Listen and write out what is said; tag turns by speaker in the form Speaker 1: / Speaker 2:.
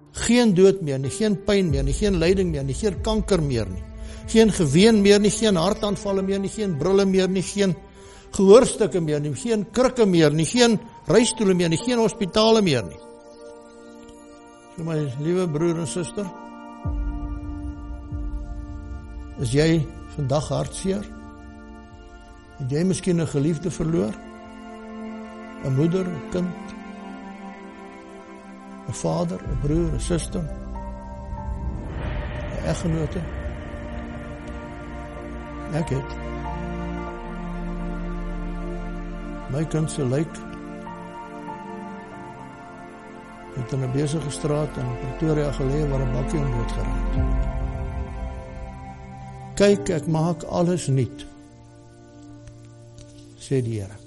Speaker 1: Geen dood meer nie, geen pyn meer nie, geen lyding meer nie, geen kanker meer nie. Geen geween meer nie, geen hartaanvalle meer nie, geen brille meer nie, geen gehoorstukke meer nie, geen krikke meer nie, geen reistoele meer nie, geen hospitale meer nie. So my liewe broer en suster, is jy vandag hartseer? Het jy miskien 'n geliefde verloor? 'n moeder, 'n kind, 'n vader, 'n broer, 'n suster, 'n eggenote? Ek het. My kind se lijk het in 'n besige straat in Pretoria gelê waar 'n bakkie hom doodgery het. Kyk, ek maak alles nuut, sê die Here.